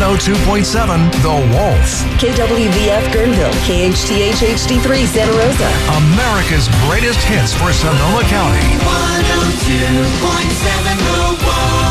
102.7 The Wolf. KWVF Guerneville, KHTH HD3 Santa Rosa. America's greatest hits for Sonoma County. 102.7 The Wolf.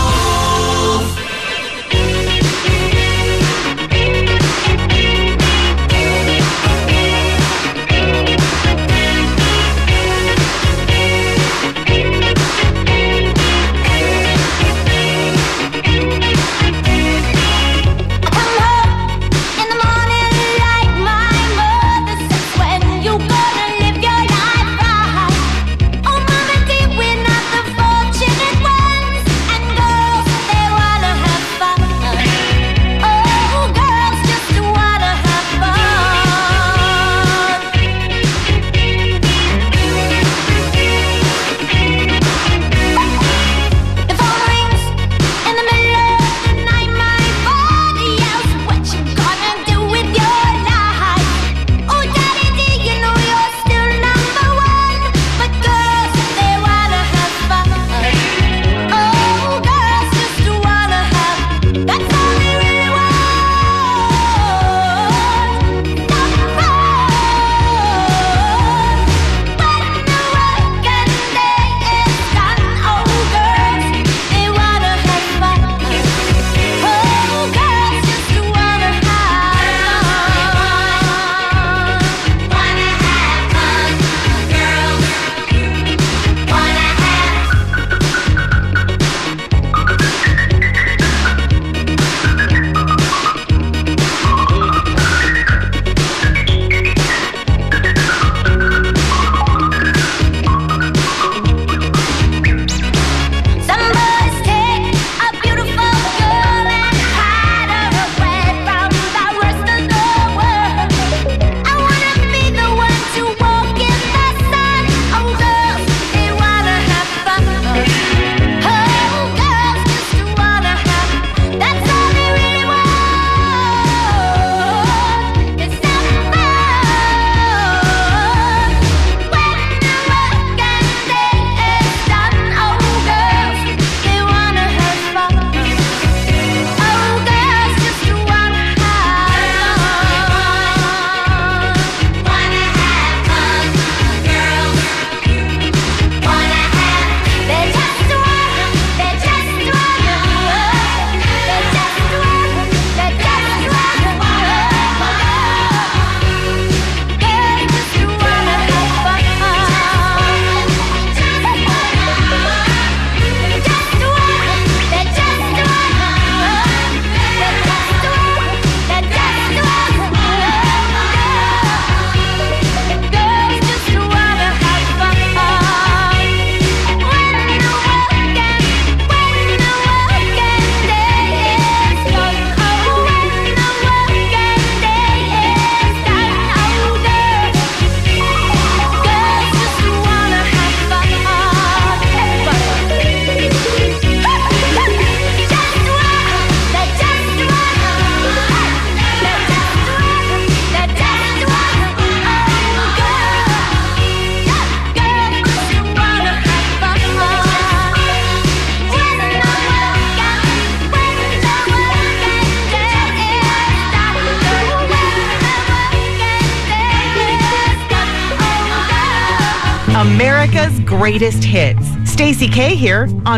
America's greatest hits. Stacey K here on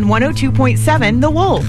102.7 The Wolf.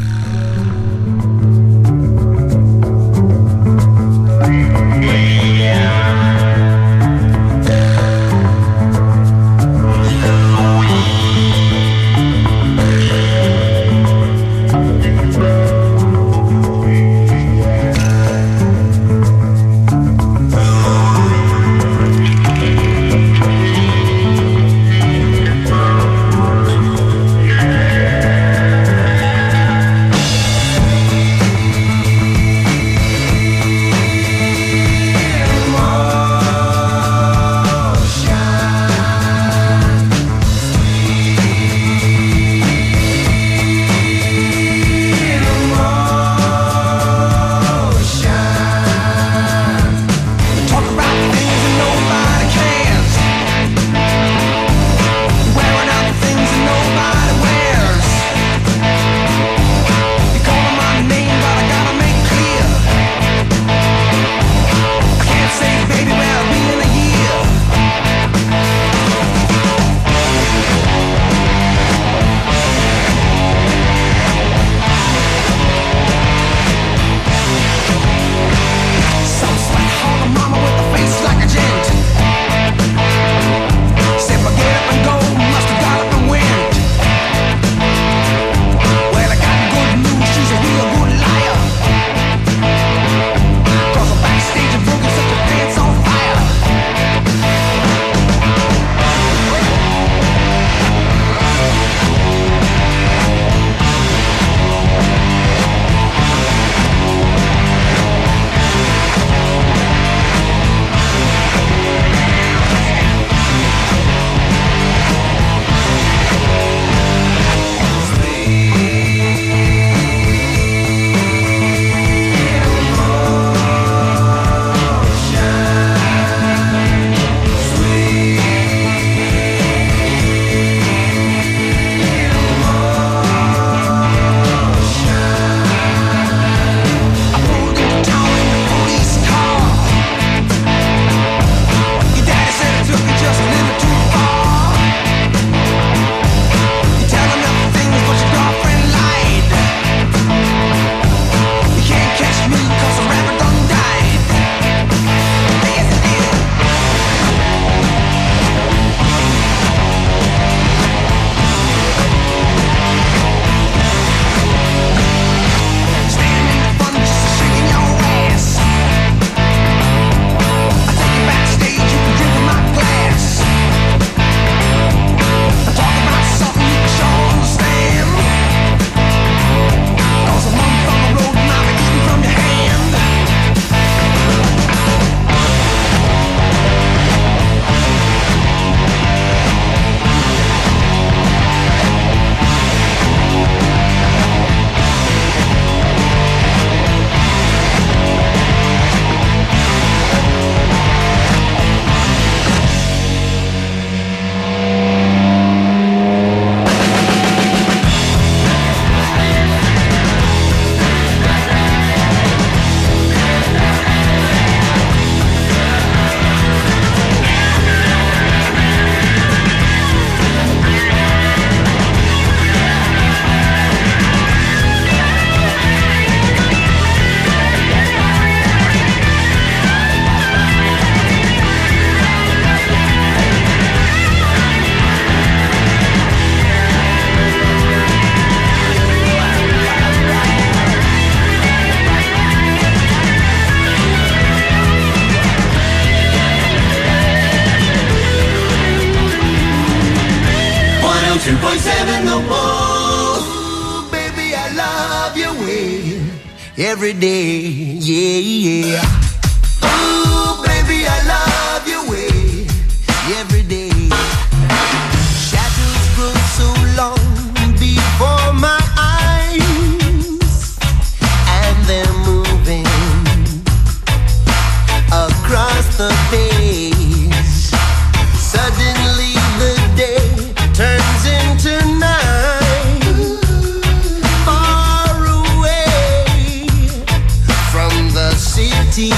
every day, yeah. Ooh, baby, I love your way every day. Shadows grow so long before my eyes, and they're moving across the page. Suddenly the day turns into night, far away from the city.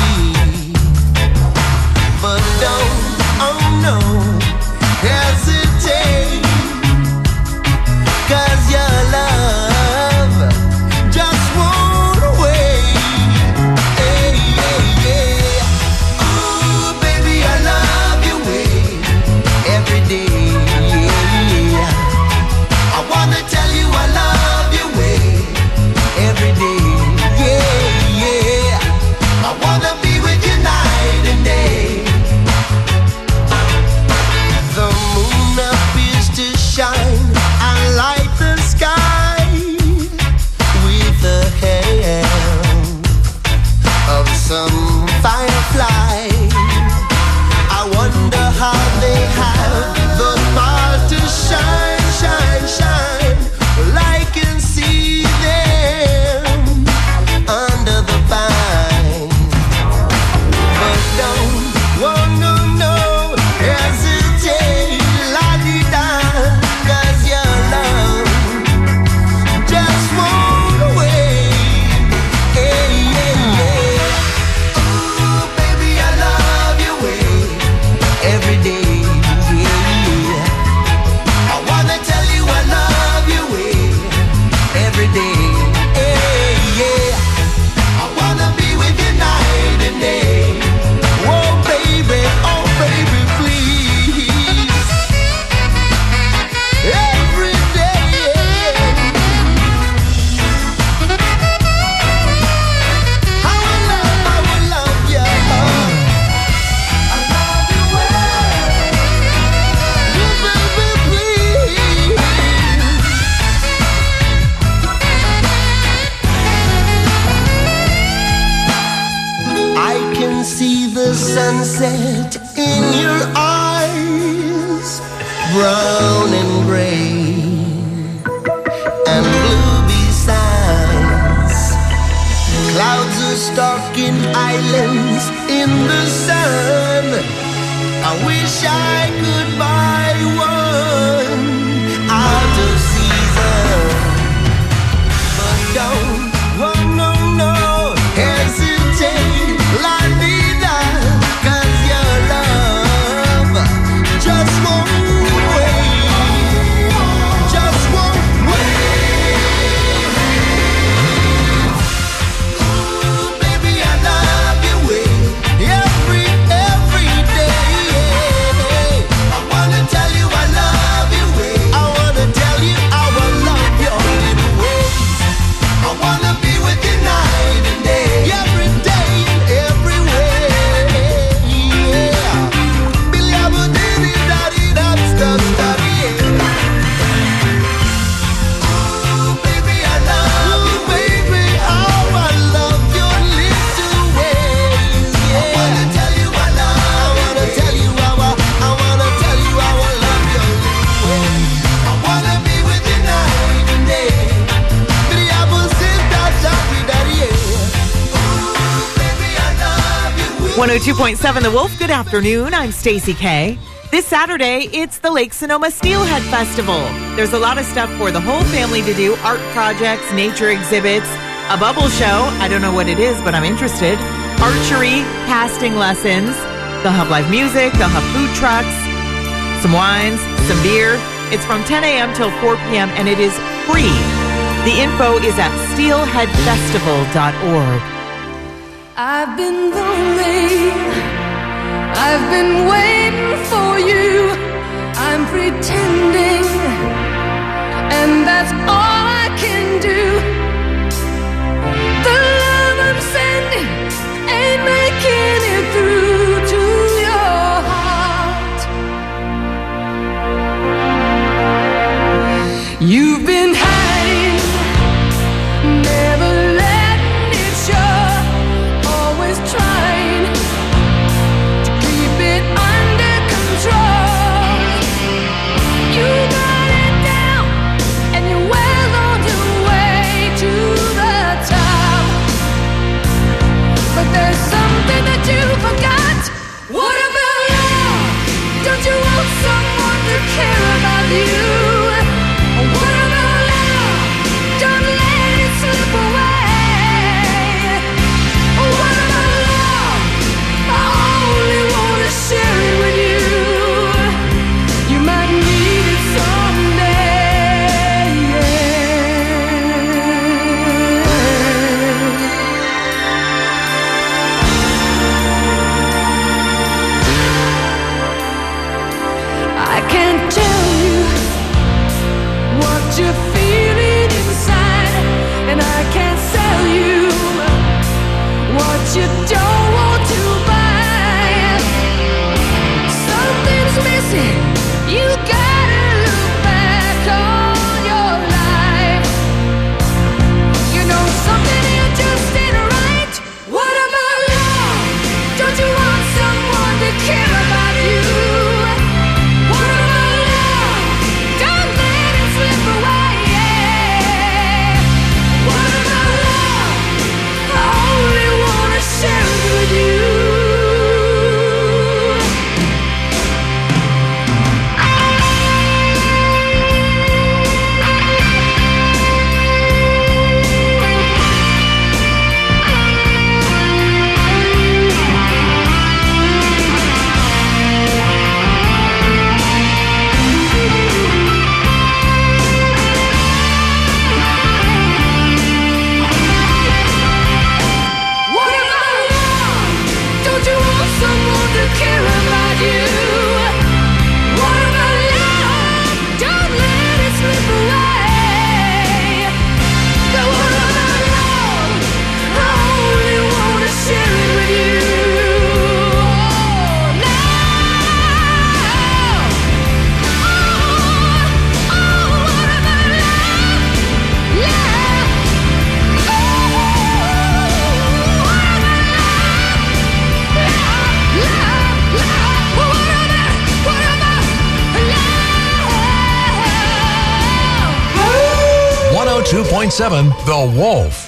But don't, oh no, hesitate, 'cause your love just won't wait. Hey, yeah, yeah. Ooh, baby, I love your way every day, yeah. I wanna tell you I love your way every day, yeah, yeah. I wanna be with you night and day. The moon appears to shine and light the sky with the help of some firefly. I wonder how they have the power to shine, shine, shine. Well, I can see them under the pine. But don't, oh no, no, hesitate, la-di-da, 'cause your love just won't wait. Hey, yeah, yeah. Ooh, baby, I love your way every day, yeah. I wanna tell you I love your way every day, hey, yeah. I wanna be with you night and day. Oh baby, please. Every day, I will love you. I love you well. Oh baby, please. I can see the sunset in your eyes, brown and gray and blue besides. Clouds are stalking islands in the sun. I wish I could buy one out of season. But don't, oh no, no, hesitate, la-di-da, 'cause your love just won't wait, just won't wait. Ooh, baby, I love your way every day. I wanna tell you I love your way. I wanna tell you I will love your little ways. I wanna be with you night and day, every day and every way, yeah. Billy, I would daddy, ooh, baby, I love you, baby, how I love your little ways, yeah. I wanna tell you I love, I wanna tell you how I wanna tell you how I love your little ways. I wanna be with you night and day. Billy, I would sit down, daddy, yeah. Ooh, baby, I love you. 102.7 The Wolf. Good afternoon. I'm Stacey K. This Saturday, it's the Lake Sonoma Steelhead Festival. There's a lot of stuff for the whole family to do. Art projects, nature exhibits, a bubble show. I don't know what it is, but I'm interested. Archery, casting lessons. They'll have live music. They'll have food trucks, some wines, some beer. It's from 10 a.m. till 4 p.m. and it is free. The info is at steelheadfestival.org. I've been lonely, I've been waiting for you, I'm pretending, and that's all I can do. The love I'm sending ain't making it through to your heart. You've been hiding, never letting it 102.7 The Wolf.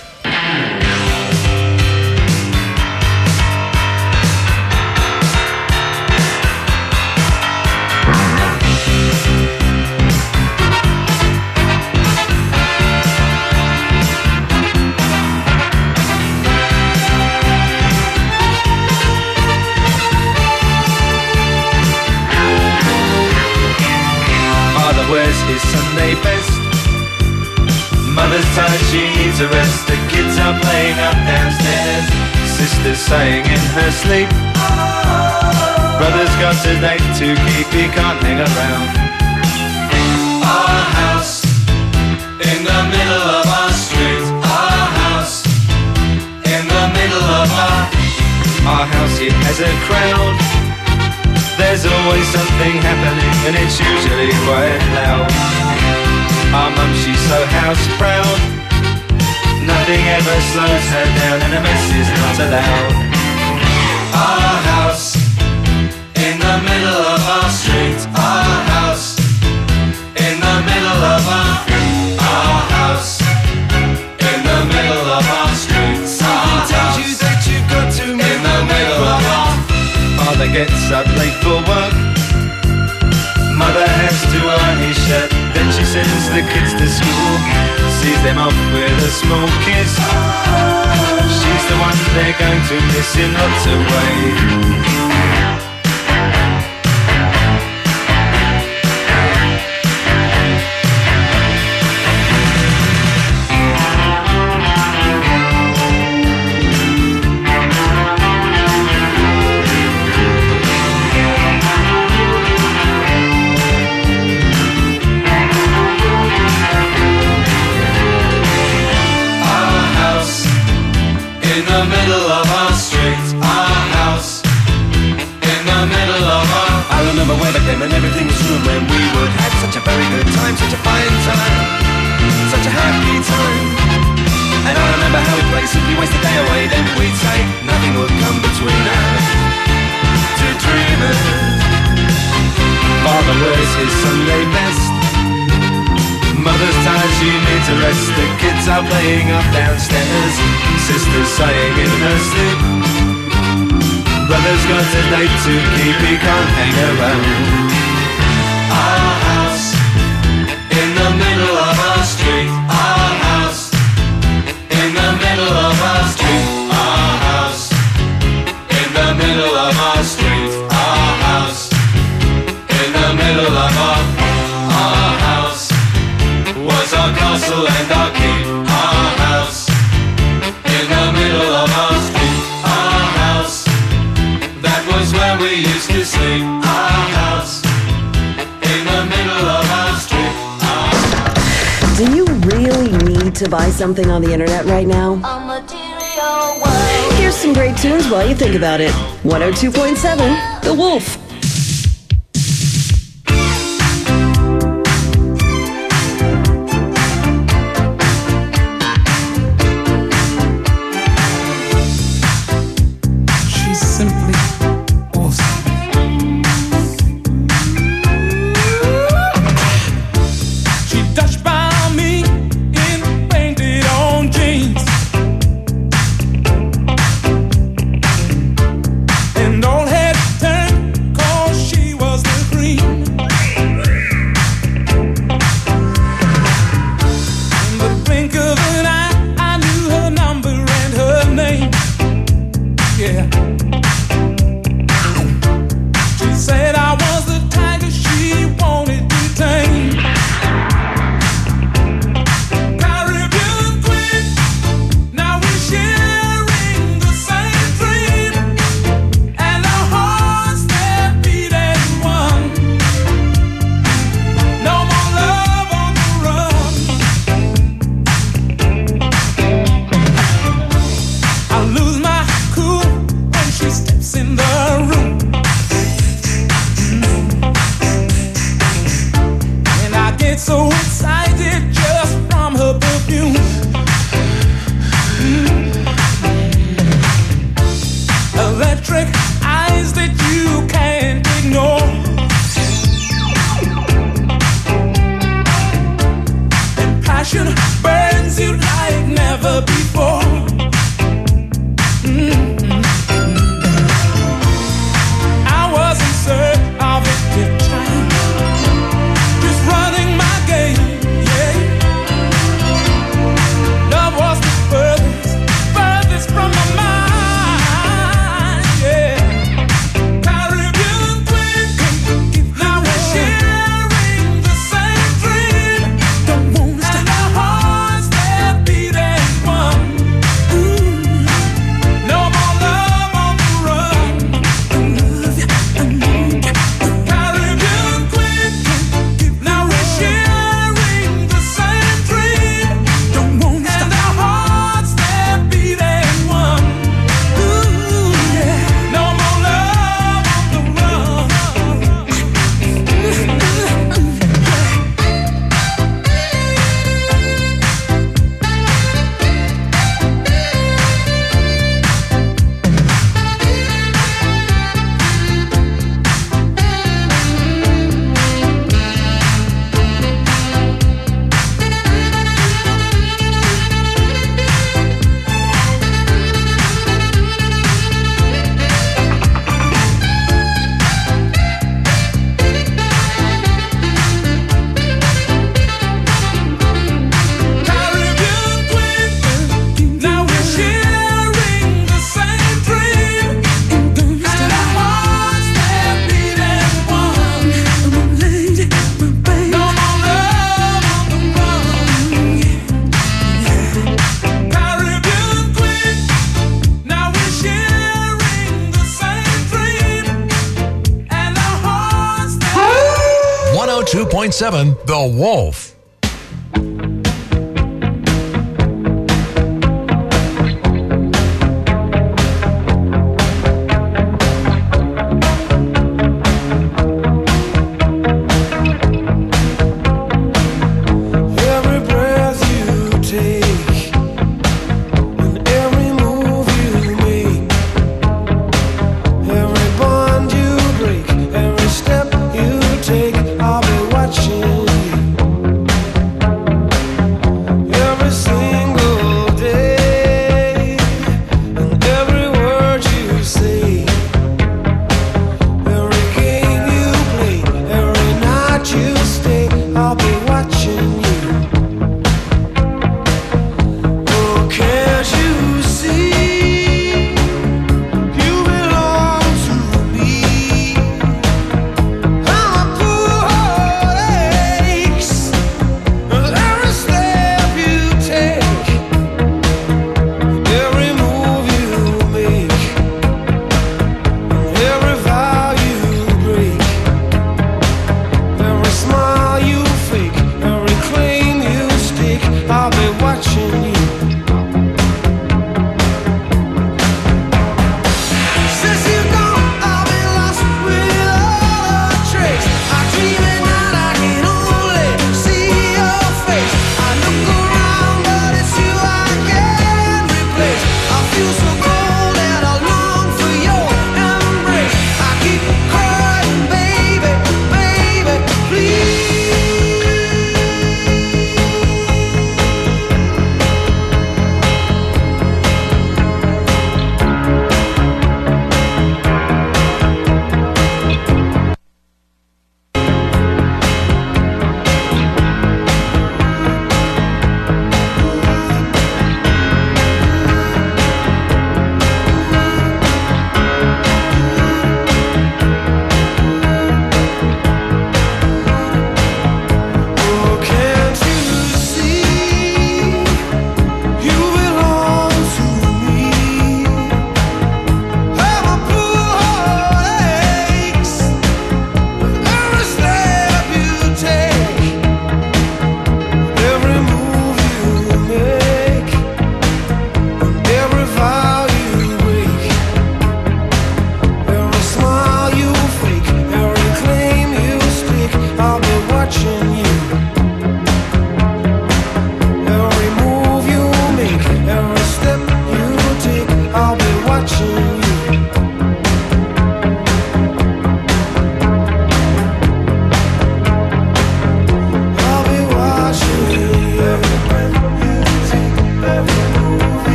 Father wears his Sunday best. Mother's tired, she needs a rest. The kids are playing up downstairs. Sister's sighing in her sleep. Brother's got a date to keep, he can't hang around. Our house in the middle of our street. Our house in the middle of our house, it has a crowd. There's always something happening and it's usually quite loud. Our mum, she's so house proud. Nothing ever slows her down and a mess is not allowed. Our house in the middle of our street. Our house in the middle of our house in the middle of our street. Something tells you that you've got to move in the middle of our. Father gets up late for work. Mother has to iron his shirt. Then she sends the kids to school, sees them off with a small kiss. She's the one they're going to miss in lots of ways. In the middle of our street, our house in the middle of our. I remember when I came and everything was new, when we would have such a very good time, such a fine time, such a happy time. And I remember how we'd play, simply waste the day away, then we'd say nothing would come between us. Two dreamers. Father wears his Sunday best. Mother's tired, she needs a rest. The kids are playing up downstairs. Sister's sighing in her sleep. Brother's got a date to keep, he can't hang around. Our house in the middle of our street. Our house in the middle of our street. Our house in the middle of our street. Our house in the middle of our house was our castle and our keep. Our house in the middle of our street. Our house, that was where we used to sleep. Our house in the middle of our street. Do you really need to buy something on the internet right now? Here's some great tunes while you think about it. 102.7 The Wolf. 107.7 The Wolf.